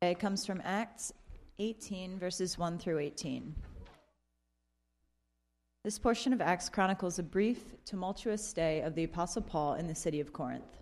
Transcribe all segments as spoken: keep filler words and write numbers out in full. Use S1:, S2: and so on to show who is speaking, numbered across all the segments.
S1: It comes from Acts eighteen, verses one through eighteen. This portion of Acts chronicles a brief, tumultuous stay of the Apostle Paul in the city of Corinth.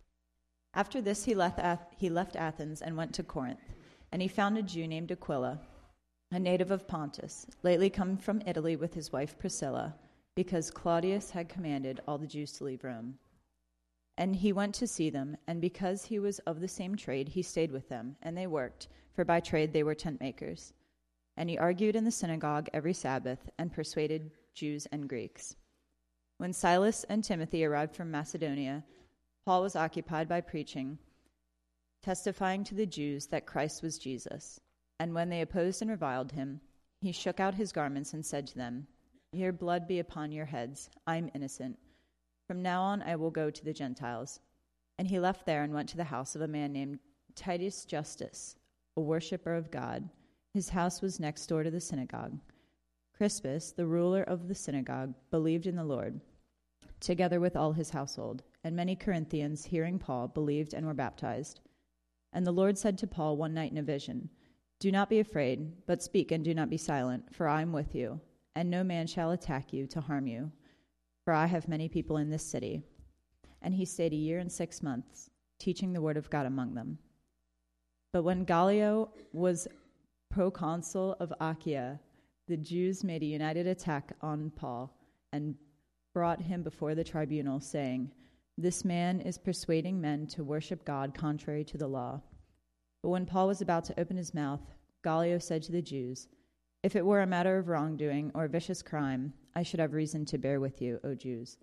S1: After this, he left, Ath- he left Athens and went to Corinth, and he found a Jew named Aquila, a native of Pontus, lately come from Italy with his wife Priscilla, because Claudius had commanded all the Jews to leave Rome. And he went to see them, and because he was of the same trade, he stayed with them, and they worked, for by trade they were tent makers. And he argued in the synagogue every Sabbath, and persuaded Jews and Greeks. When Silas and Timothy arrived from Macedonia, Paul was occupied by preaching, testifying to the Jews that Christ was Jesus. And when they opposed and reviled him, he shook out his garments and said to them, "Your blood be upon your heads. I am innocent. From now on I will go to the Gentiles." And he left there and went to the house of a man named Titus Justus, a worshiper of God. His house was next door to the synagogue. Crispus, the ruler of the synagogue, believed in the Lord, together with all his household. And many Corinthians, hearing Paul, believed and were baptized. And the Lord said to Paul one night in a vision, "Do not be afraid, but speak and do not be silent, for I am with you, and no man shall attack you to harm you. For I have many people in this city." And he stayed a year and six months, teaching the word of God among them. But when Gallio was proconsul of Achaia, the Jews made a united attack on Paul and brought him before the tribunal, saying, "This man is persuading men to worship God contrary to the law." But when Paul was about to open his mouth, Gallio said to the Jews, "If it were a matter of wrongdoing or vicious crime, I should have reason to bear with you, O Jews.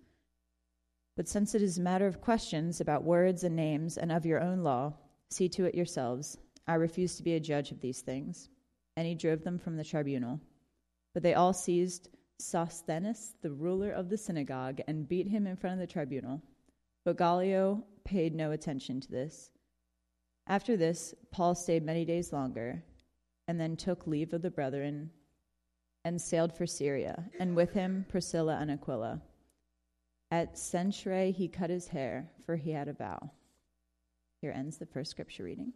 S1: But since it is a matter of questions about words and names and of your own law, see to it yourselves. I refuse to be a judge of these things." And he drove them from the tribunal. But they all seized Sosthenes, the ruler of the synagogue, and beat him in front of the tribunal. But Gallio paid no attention to this. After this, Paul stayed many days longer, and then took leave of the brethren and sailed for Syria, and with him Priscilla and Aquila. At Cenchreae he cut his hair, for he had a vow. Here ends the first scripture reading.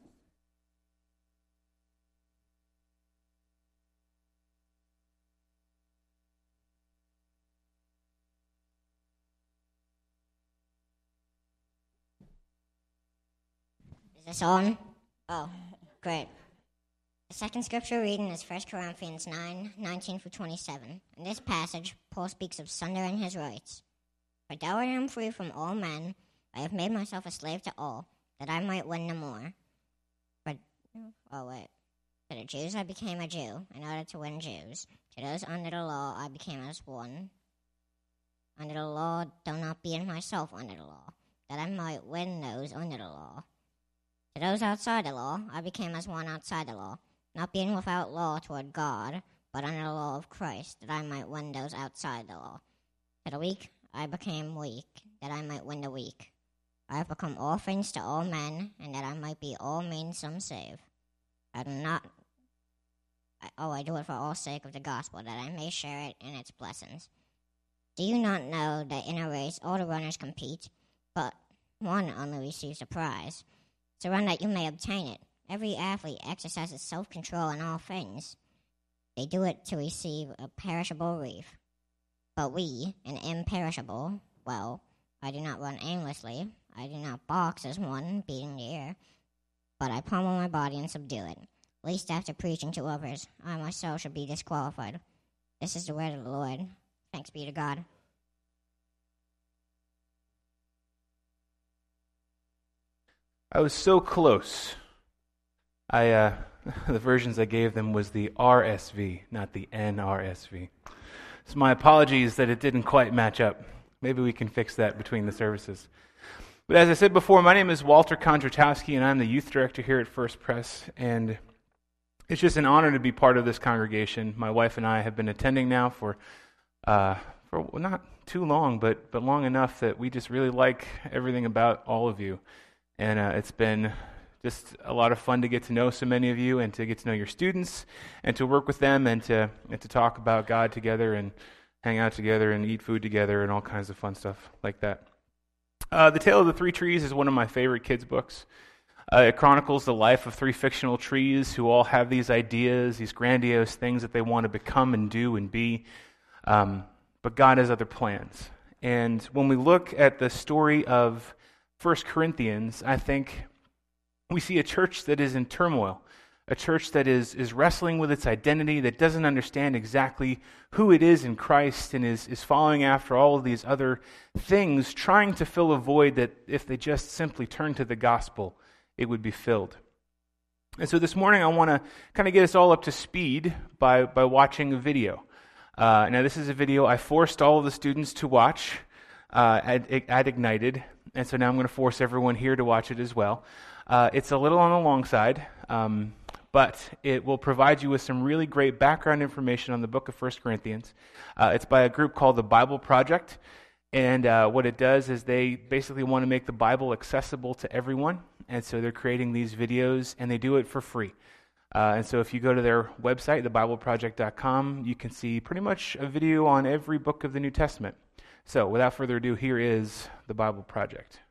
S2: Is this on? Oh, great. The second scripture reading is First Corinthians nine, nineteen through twenty-seven. In this passage, Paul speaks of sundering his rights. "For though I am free from all men, I have made myself a slave to all, that I might win the more. For, oh wait, to the Jews I became a Jew, in order to win Jews. To those under the law I became as one. Under the law, though not being myself under the law, that I might win those under the law. To those outside the law, I became as one outside the law, not being without law toward God, but under the law of Christ, that I might win those outside the law. To the weak, I became weak, that I might win the weak. I have become all things to all men, and that I might be all means some save. I do not, I, oh, I do it for all sake of the gospel, that I may share it in its blessings. Do you not know that in a race all the runners compete, but one only receives a prize? So run that you may obtain it. Every athlete exercises self-control in all things. They do it to receive a perishable wreath. But we, an imperishable, well, I do not run aimlessly. I do not box as one, beating the air. But I pummel my body and subdue it, lest after preaching to others, I myself should be disqualified. This is the word of the Lord. Thanks be to God.
S3: I was so close. I uh, the versions I gave them was the R S V, not the N R S V. So my apologies that it didn't quite match up. Maybe we can fix that between the services. But as I said before, my name is Walter Kondratowski, and I'm the youth director here at First Pres. And it's just an honor to be part of this congregation. My wife and I have been attending now for uh, for not too long, but but long enough that we just really like everything about all of you. And uh, it's been just a lot of fun to get to know so many of you and to get to know your students and to work with them and to and to talk about God together and hang out together and eat food together and all kinds of fun stuff like that. Uh, the Tale of the Three Trees is one of my favorite kids' books. Uh, it chronicles the life of three fictional trees who all have these ideas, these grandiose things that they want to become and do and be. Um, but God has other plans. And when we look at the story of First Corinthians, I think we see a church that is in turmoil, a church that is, is wrestling with its identity, that doesn't understand exactly who it is in Christ, and is, is following after all of these other things, trying to fill a void that if they just simply turn to the gospel, it would be filled. And so this morning I want to kind of get us all up to speed by, by watching a video. Uh, now this is a video I forced all of the students to watch uh, at, at Ignited, and so now I'm going to force everyone here to watch it as well. Uh, it's a little on the long side, um, but it will provide you with some really great background information on the book of First Corinthians. Uh, it's by a group called the Bible Project, and uh, what it does is they basically want to make the Bible accessible to everyone, and so they're creating these videos, and they do it for free. Uh, and so if you go to their website, the bible project dot com, you can see pretty much a video on every book of the New Testament. So without further ado, here is the Bible Project.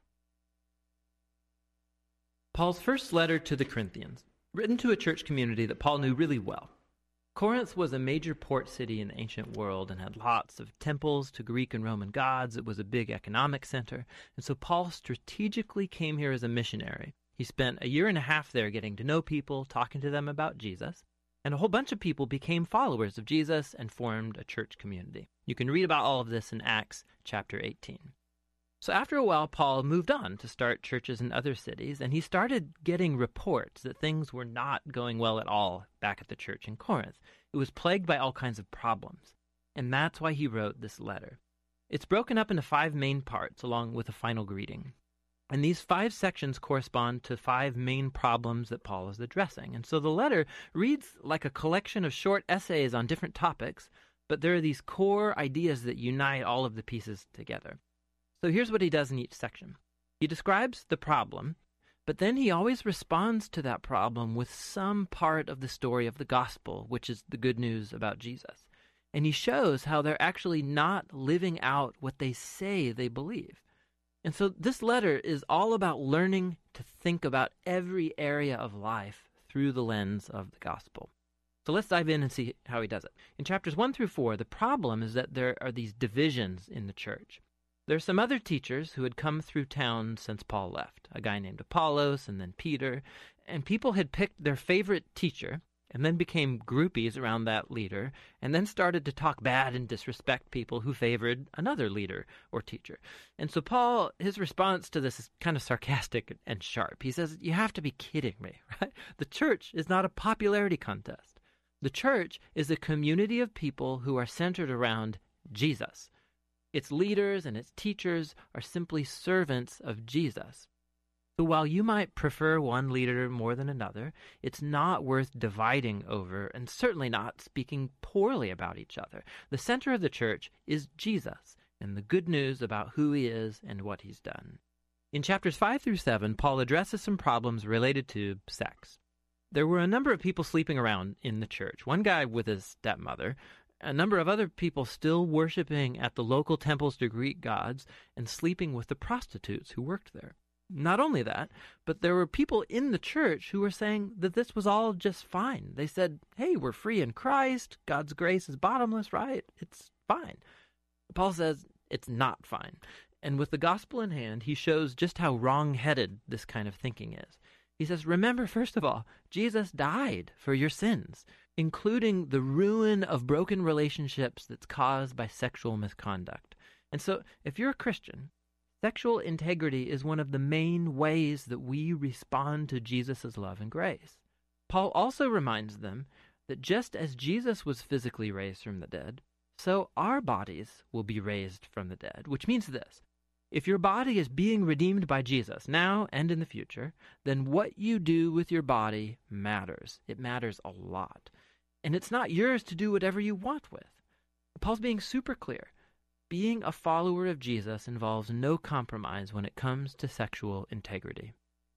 S4: Paul's first letter to the Corinthians, written to a church community that Paul knew really well. Corinth was a major port city in the ancient world and had lots of temples to Greek and Roman gods. It was a big economic center, and so Paul strategically came here as a missionary. He spent a year and a half there getting to know people, talking to them about Jesus, and a whole bunch of people became followers of Jesus and formed a church community. You can read about all of this in Acts chapter eighteen. So after a while, Paul moved on to start churches in other cities, and he started getting reports that things were not going well at all back at the church in Corinth. It was plagued by all kinds of problems, and that's why he wrote this letter. It's broken up into five main parts, along with a final greeting. And these five sections correspond to five main problems that Paul is addressing. And so the letter reads like a collection of short essays on different topics, but there are these core ideas that unite all of the pieces together. So here's what he does in each section. He describes the problem, but then he always responds to that problem with some part of the story of the gospel, which is the good news about Jesus. And he shows how they're actually not living out what they say they believe. And so this letter is all about learning to think about every area of life through the lens of the gospel. So let's dive in and see how he does it. In chapters one through four, the problem is that there are these divisions in the church. There are some other teachers who had come through town since Paul left, a guy named Apollos and then Peter, and people had picked their favorite teacher and then became groupies around that leader, and then started to talk bad and disrespect people who favored another leader or teacher. And so Paul, his response to this is kind of sarcastic and sharp. He says, you have to be kidding me, right? The church is not a popularity contest. The church is a community of people who are centered around Jesus. Its leaders and its teachers are simply servants of Jesus. So while you might prefer one leader more than another, it's not worth dividing over, and certainly not speaking poorly about each other. The center of the church is Jesus and the good news about who he is and what he's done. In chapters five through seven, Paul addresses some problems related to sex. There were a number of people sleeping around in the church. One guy with his stepmother, a number of other people still worshiping at the local temples to Greek gods and sleeping with the prostitutes who worked there. Not only that, but there were people in the church who were saying that this was all just fine. They said, hey, we're free in Christ. God's grace is bottomless, right? It's fine. Paul says it's not fine. And with the gospel in hand, he shows just how wrong-headed this kind of thinking is. He says, remember, first of all, Jesus died for your sins, including the ruin of broken relationships that's caused by sexual misconduct. And so if you're a Christian, sexual integrity is one of the main ways that we respond to Jesus' love and grace. Paul also reminds them that just as Jesus was physically raised from the dead, so our bodies will be raised from the dead, which means this. If your body is being redeemed by Jesus now and in the future, then what you do with your body matters. It matters a lot. And it's not yours to do whatever you want with. Paul's being super clear. Being a follower of Jesus involves no compromise when it comes to sexual integrity.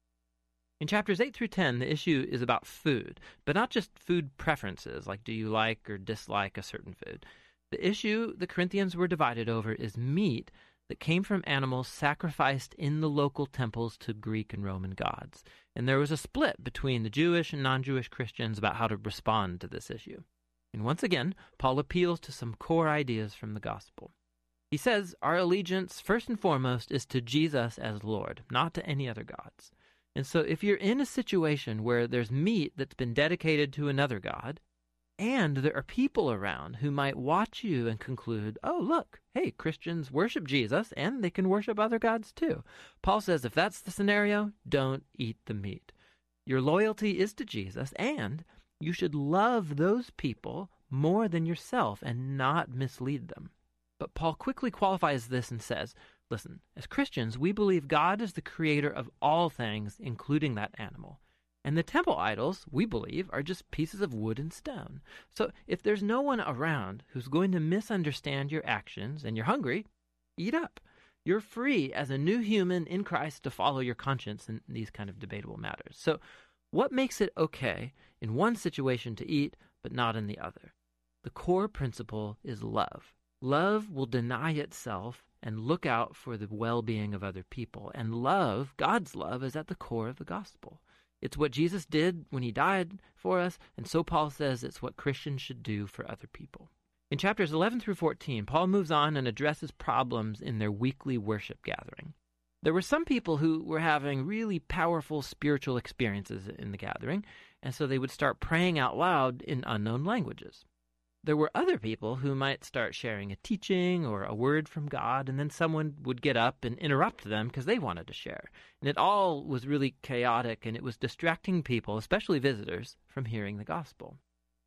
S4: In chapters eight through ten, the issue is about food, but not just food preferences, like do you like or dislike a certain food. The issue the Corinthians were divided over is meat that came from animals sacrificed in the local temples to Greek and Roman gods. And there was a split between the Jewish and non-Jewish Christians about how to respond to this issue. And once again, Paul appeals to some core ideas from the gospel. He says our allegiance, first and foremost, is to Jesus as Lord, not to any other gods. And so if you're in a situation where there's meat that's been dedicated to another god, and there are people around who might watch you and conclude, oh, look, hey, Christians worship Jesus, and they can worship other gods too. Paul says if that's the scenario, don't eat the meat. Your loyalty is to Jesus, and you should love those people more than yourself and not mislead them. But Paul quickly qualifies this and says, listen, as Christians, we believe God is the creator of all things, including that animal. And the temple idols, we believe, are just pieces of wood and stone. So if there's no one around who's going to misunderstand your actions and you're hungry, eat up. You're free as a new human in Christ to follow your conscience in these kind of debatable matters. So what makes it okay in one situation to eat but not in the other? The core principle is love. Love will deny itself and look out for the well-being of other people. And love, God's love, is at the core of the gospel. It's what Jesus did when he died for us, and so Paul says it's what Christians should do for other people. In chapters eleven through fourteen, Paul moves on and addresses problems in their weekly worship gathering. There were some people who were having really powerful spiritual experiences in the gathering, and so they would start praying out loud in unknown languages. There were other people who might start sharing a teaching or a word from God, and then someone would get up and interrupt them because they wanted to share. And it all was really chaotic, and it was distracting people, especially visitors, from hearing the gospel.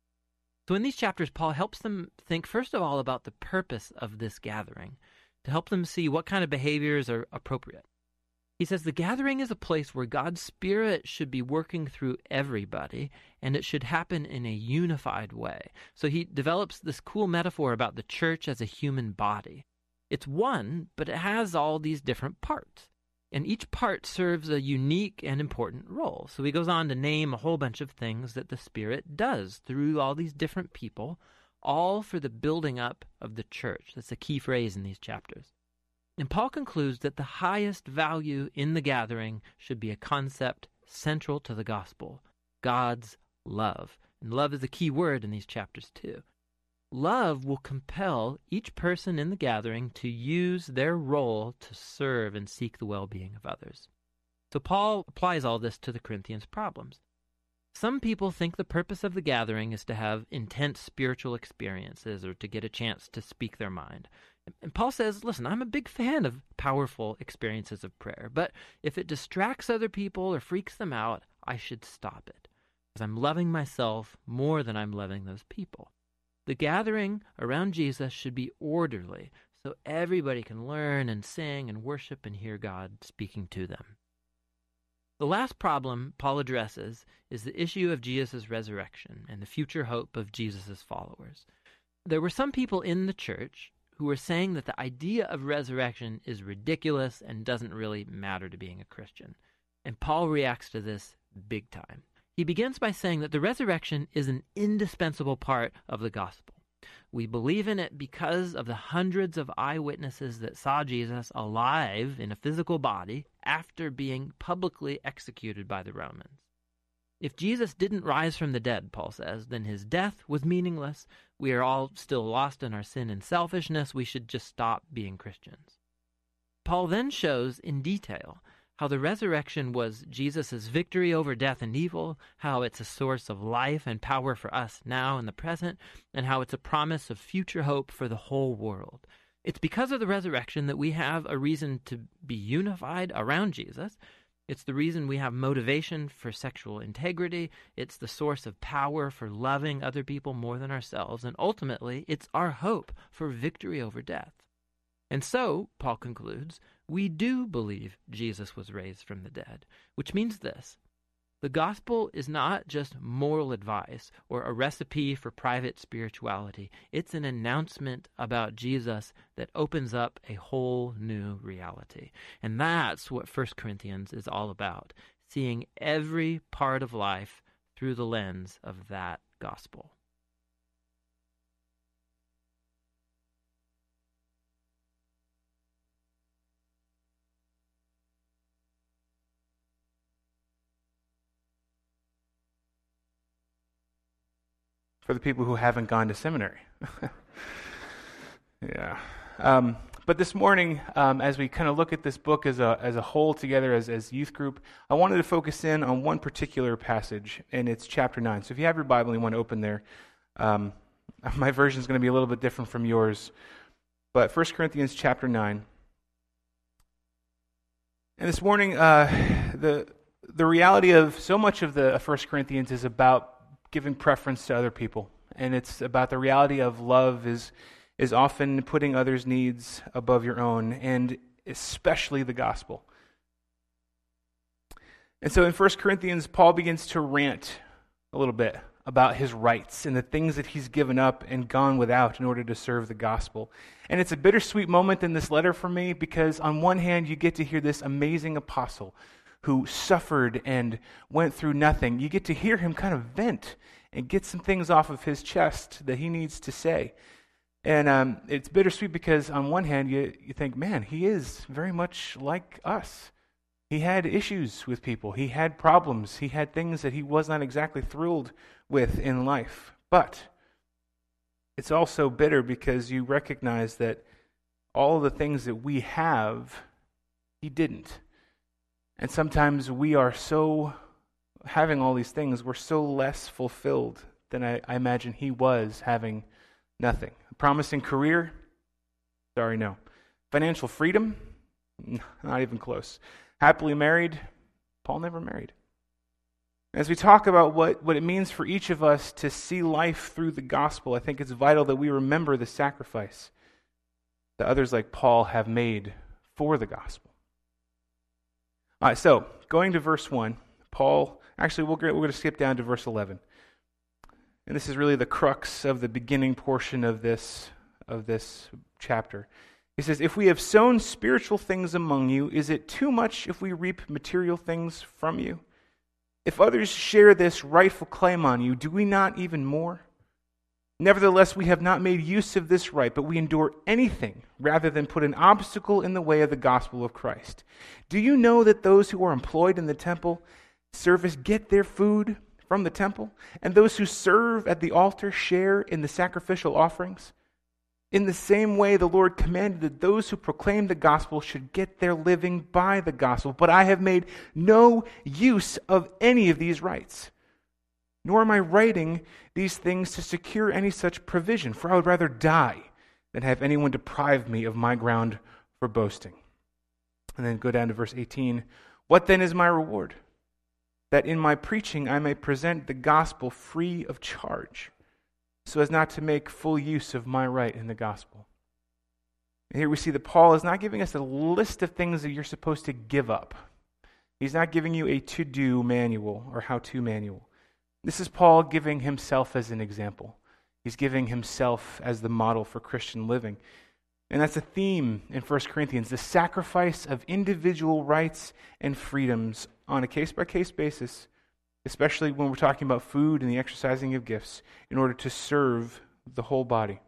S4: So in these chapters, Paul helps them think, first of all, about the purpose of this gathering, to help them see what kind of behaviors are appropriate. He says the gathering is a place where God's Spirit should be working through everybody, and it should happen in a unified way. So he develops this cool metaphor about the church as a human body. It's one, but it has all these different parts, and each part serves a unique and important role. So he goes on to name a whole bunch of things that the Spirit does through all these different people, all for the building up of the church. That's a key phrase in these chapters. And Paul concludes that the highest value in the gathering should be a concept central to the gospel, God's love. And love is a key word in these chapters too. Love will compel each person in the gathering to use their role to serve and seek the well-being of others. So Paul applies all this to the Corinthians' problems. Some people think the purpose of the gathering is to have intense spiritual experiences or to get a chance to speak their mind. And Paul says, listen, I'm a big fan of powerful experiences of prayer, but if it distracts other people or freaks them out, I should stop it, because I'm loving myself more than I'm loving those people. The gathering around Jesus should be orderly, so everybody can learn and sing and worship and hear God speaking to them. The last problem Paul addresses is the issue of Jesus' resurrection and the future hope of Jesus' followers. There were some people in the church who were saying that the idea of resurrection is ridiculous and doesn't really matter to being a Christian. And Paul reacts to this big time. He begins by saying that the resurrection is an indispensable part of the gospel. We believe in it because of the hundreds of eyewitnesses that saw Jesus alive in a physical body after being publicly executed by the Romans. If Jesus didn't rise from the dead, Paul says, then his death was meaningless. We are all still lost in our sin and selfishness. We should just stop being Christians. Paul then shows in detail how the resurrection was Jesus' victory over death and evil, how it's a source of life and power for us now in the present, and how it's a promise of future hope for the whole world. It's because of the resurrection that we have a reason to be unified around Jesus. It's the reason we have motivation for sexual integrity. It's the source of power for loving other people more than ourselves. And ultimately, it's our hope for victory over death. And so, Paul concludes, we do believe Jesus was raised from the dead, which means this. The gospel is not just moral advice or a recipe for private spirituality. It's an announcement about Jesus that opens up a whole new reality. And that's what First Corinthians is all about, seeing every part of life through the lens of that gospel.
S3: for the people who haven't gone to seminary. yeah. Um, but this morning, um, as we kind of look at this book as a as a whole together as as youth group, I wanted to focus in on one particular passage, and it's chapter nine. So if you have your Bible and you want to open there, um, my version is going to be a little bit different from yours. But First Corinthians chapter nine. And this morning, uh, the the reality of so much of the First Corinthians is about giving preference to other people, and it's about the reality of love is is often putting others' needs above your own, and especially the gospel. And so in First Corinthians, Paul begins to rant a little bit about his rights and the things that he's given up and gone without in order to serve the gospel. And it's a bittersweet moment in this letter for me, because on one hand, you get to hear this amazing apostle who suffered and went through nothing. You get to hear him kind of vent and get some things off of his chest that he needs to say. And um, it's bittersweet because on one hand, you, you think, man, he is very much like us. He had issues with people. He had problems. He had things that he was not exactly thrilled with in life. But it's also bitter because you recognize that all the things that we have, he didn't. And sometimes we are so, having all these things, we're so less fulfilled than I, I imagine he was having nothing. A promising career? Sorry, no. Financial freedom? Not even close. Happily married? Paul never married. As we talk about what, what it means for each of us to see life through the gospel, I think it's vital that we remember the sacrifice that others like Paul have made for the gospel. All right, so going to verse one, Paul, actually we'll, we're going to skip down to verse eleven. And this is really the crux of the beginning portion of this, of this chapter. He says, if we have sown spiritual things among you, is it too much if we reap material things from you? If others share this rightful claim on you, do we not even more? Nevertheless, we have not made use of this right, but we endure anything rather than put an obstacle in the way of the gospel of Christ. Do you know that those who are employed in the temple service get their food from the temple, and those who serve at the altar share in the sacrificial offerings? In the same way, the Lord commanded that those who proclaim the gospel should get their living by the gospel. But I have made no use of any of these rights, nor am I writing these things to secure any such provision, for I would rather die than have anyone deprive me of my ground for boasting. And then go down to verse eighteen. What then is my reward? That in my preaching I may present the gospel free of charge, so as not to make full use of my right in the gospel. And here we see that Paul is not giving us a list of things that you're supposed to give up. He's not giving you a to-do manual or how-to manual. This is Paul giving himself as an example. He's giving himself as the model for Christian living. And that's a theme in First Corinthians, the sacrifice of individual rights and freedoms on a case-by-case basis, especially when we're talking about food and the exercising of gifts, in order to serve the whole body.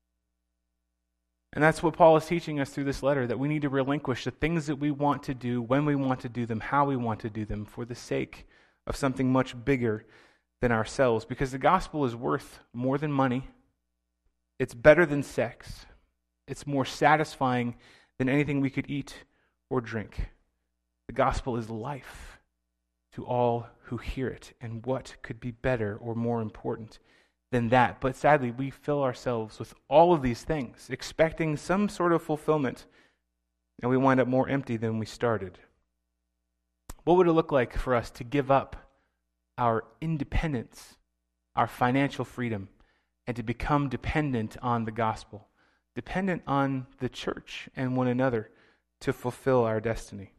S3: And that's what Paul is teaching us through this letter, that we need to relinquish the things that we want to do, when we want to do them, how we want to do them, for the sake of something much bigger than ourselves. Because the gospel is worth more than money. It's better than sex. It's more satisfying than anything we could eat or drink. The gospel is life to all who hear it. And what could be better or more important than that? But sadly, we fill ourselves with all of these things, expecting some sort of fulfillment, and we wind up more empty than we started. What would it look like for us to give up our independence, our financial freedom, and to become dependent on the gospel, dependent on the church and one another to fulfill our destiny?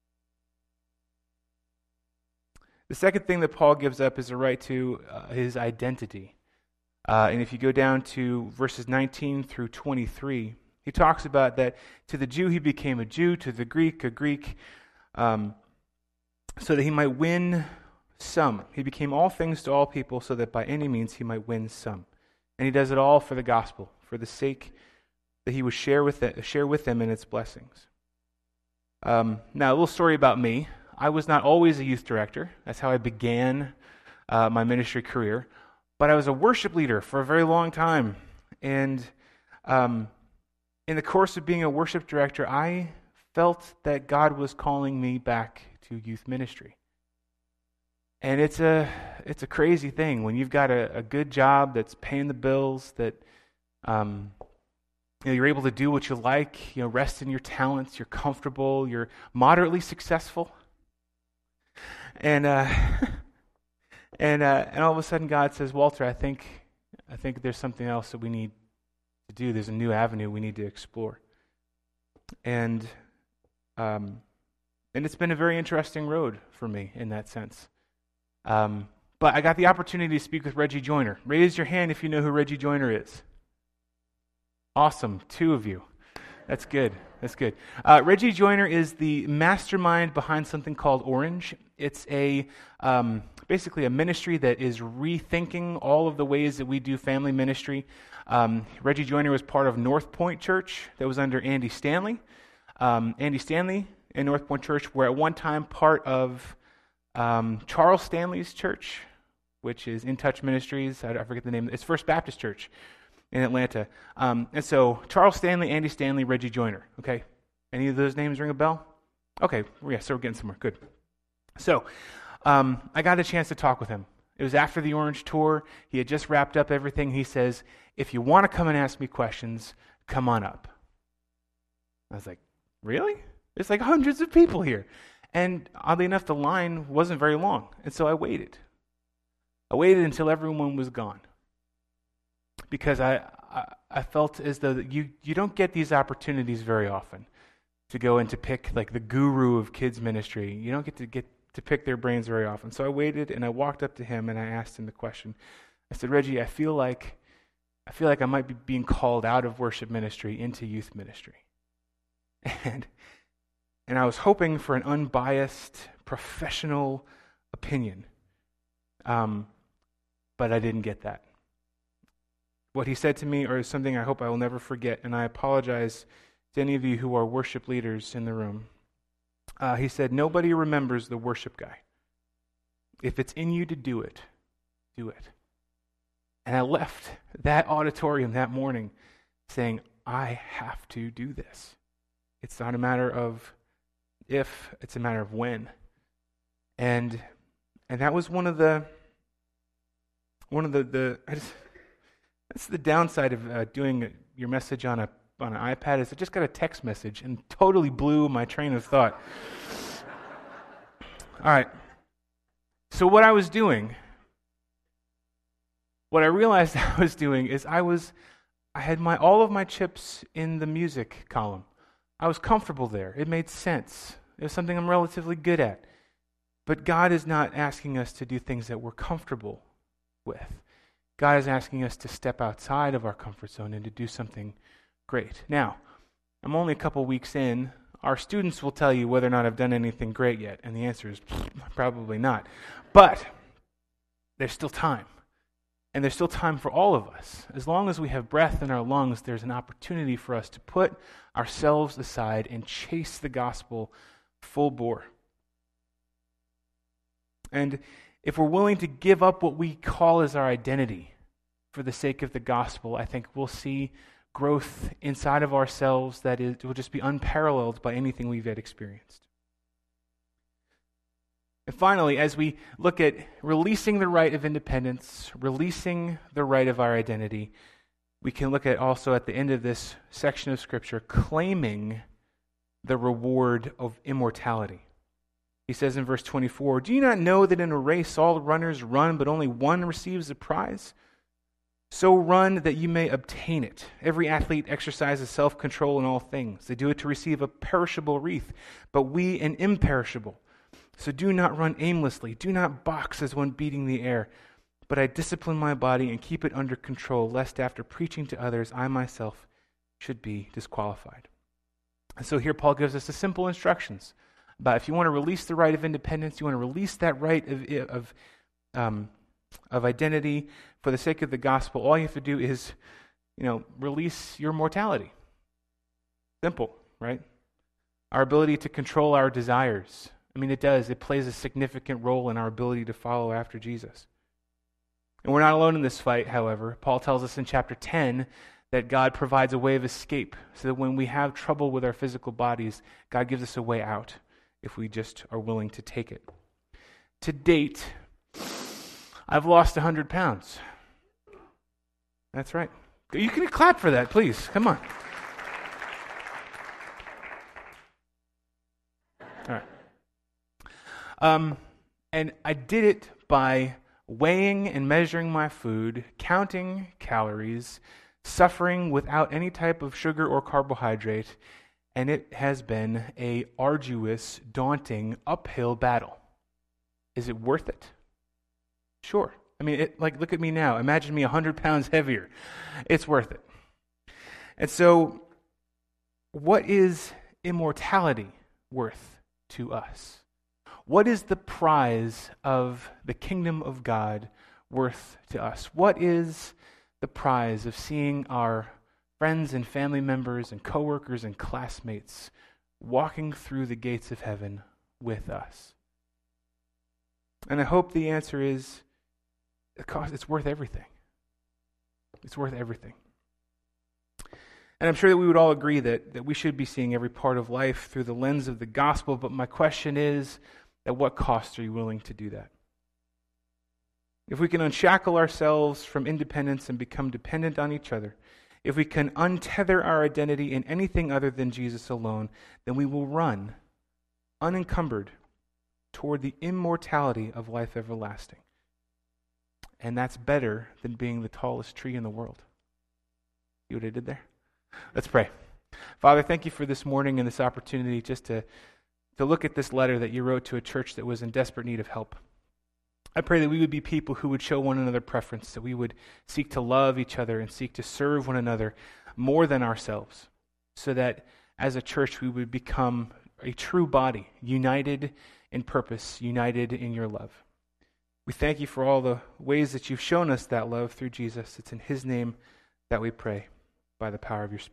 S3: The second thing that Paul gives up is a right to uh, his identity. Uh, and if you go down to verses nineteen through twenty-three, he talks about that to the Jew he became a Jew, to the Greek a Greek, um, so that he might win some. He became all things to all people so that by any means he might win some. And he does it all for the gospel, for the sake that he would share with it, share with them in its blessings. Um, now, a little story about me. I was not always a youth director. That's how I began uh, my ministry career. but I was a worship leader for a very long time. And um, in the course of being a worship director, I felt that God was calling me back to youth ministry. And it's a it's a crazy thing when you've got a, a good job that's paying the bills, that um, you know, you're able to do what you like, you know, rest in your talents, you're comfortable, you're moderately successful, and uh, and uh, and all of a sudden God says, Walter, I think I think there's something else that we need to do. There's a new avenue we need to explore, and um, and it's been a very interesting road for me in that sense. Um, but I got the opportunity to speak with Reggie Joiner. Raise your hand if you know who Reggie Joiner is. Awesome, two of you. That's good. That's good. Uh, Reggie Joiner is the mastermind behind something called Orange. It's a um, basically a ministry that is rethinking all of the ways that we do family ministry. Um, Reggie Joiner was part of North Point Church that was under Andy Stanley. Um, Andy Stanley and North Point Church were at one time part of um, Charles Stanley's church, which is In Touch Ministries. I, I forget the name. It's First Baptist Church in Atlanta. Um, and so Charles Stanley, Andy Stanley, Reggie Joiner. Okay? Any of those names ring a bell? Okay. Yeah, so we're getting somewhere. Good. So um, I got a chance to talk with him. It was after the Orange Tour. He had just wrapped up everything. He says, if you want to come and ask me questions, come on up. I was like, really? There's like hundreds of people here. And oddly enough, the line wasn't very long. And so I waited. I waited until everyone was gone. Because I, I, I felt as though that you, you don't get these opportunities very often to go and to pick like the guru of kids ministry. You don't get to get to pick their brains very often. So I waited and I walked up to him and I asked him the question. I said, Reggie, I feel like I feel like I might be being called out of worship ministry into youth ministry. And and I was hoping for an unbiased, professional opinion. Um, but I didn't get that. What he said to me is something I hope I will never forget, and I apologize to any of you who are worship leaders in the room. Uh, he said, nobody remembers the worship guy. If it's in you to do it, do it. And I left that auditorium that morning saying, I have to do this. It's not a matter of if, it's a matter of when. And and that was one of the one of the, the I just that's the downside of uh, doing your message on a on an iPad is I just got a text message and totally blew my train of thought. All right. So what I was doing, what I realized I was doing is I was I had my all of my chips in the music column. I was comfortable there. It made sense. It was something I'm relatively good at. But God is not asking us to do things that we're comfortable with. God is asking us to step outside of our comfort zone and to do something great. Now, I'm only a couple weeks in. Our students will tell you whether or not I've done anything great yet, and the answer is probably not. But there's still time. And there's still time for all of us. As long as we have breath in our lungs, there's an opportunity for us to put ourselves aside and chase the gospel full bore. And if we're willing to give up what we call as our identity for the sake of the gospel, I think we'll see growth inside of ourselves that is, will just be unparalleled by anything we've yet experienced. And finally, as we look at releasing the right of independence, releasing the right of our identity, we can look at also at the end of this section of Scripture, claiming the reward of immortality. He says in verse twenty-four, do you not know that in a race all runners run, but only one receives the prize? So run that you may obtain it. Every athlete exercises self-control in all things. They do it to receive a perishable wreath, but we an imperishable. So do not run aimlessly. Do not box as one beating the air. But I discipline my body and keep it under control, lest after preaching to others, I myself should be disqualified. And so here Paul gives us the simple instructions about if you want to release the right of independence, you want to release that right of of, um, of identity for the sake of the gospel, all you have to do is, you know, release your mortality. Simple, right? Our ability to control our desires. I mean, it does. It plays a significant role in our ability to follow after Jesus. And we're not alone in this fight, however. Paul tells us in chapter ten that God provides a way of escape so that when we have trouble with our physical bodies, God gives us a way out if we just are willing to take it. To date, I've lost one hundred pounds. That's right. You can clap for that, please. Come on. All right. Um, and I did it by weighing and measuring my food, counting calories, suffering without any type of sugar or carbohydrate, and it has been a arduous, daunting, uphill battle. Is it worth it? Sure. I mean, it, like, look at me now. Imagine me one hundred pounds heavier. It's worth it. And so, what is immortality worth to us? What is the prize of the kingdom of God worth to us? What is the prize of seeing our friends and family members and coworkers and classmates walking through the gates of heaven with us? And I hope the answer is it costs, it's worth everything. It's worth everything. And I'm sure that we would all agree that, that we should be seeing every part of life through the lens of the gospel, but my question is, at what cost are you willing to do that? If we can unshackle ourselves from independence and become dependent on each other, if we can untether our identity in anything other than Jesus alone, then we will run unencumbered toward the immortality of life everlasting. And that's better than being the tallest tree in the world. See what I did there? Let's pray. Father, thank you for this morning and this opportunity just to, to look at this letter that you wrote to a church that was in desperate need of help. I pray that we would be people who would show one another preference, that we would seek to love each other and seek to serve one another more than ourselves, so that as a church we would become a true body, united in purpose, united in your love. We thank you for all the ways that you've shown us that love through Jesus. It's in his name that we pray by the power of your Spirit.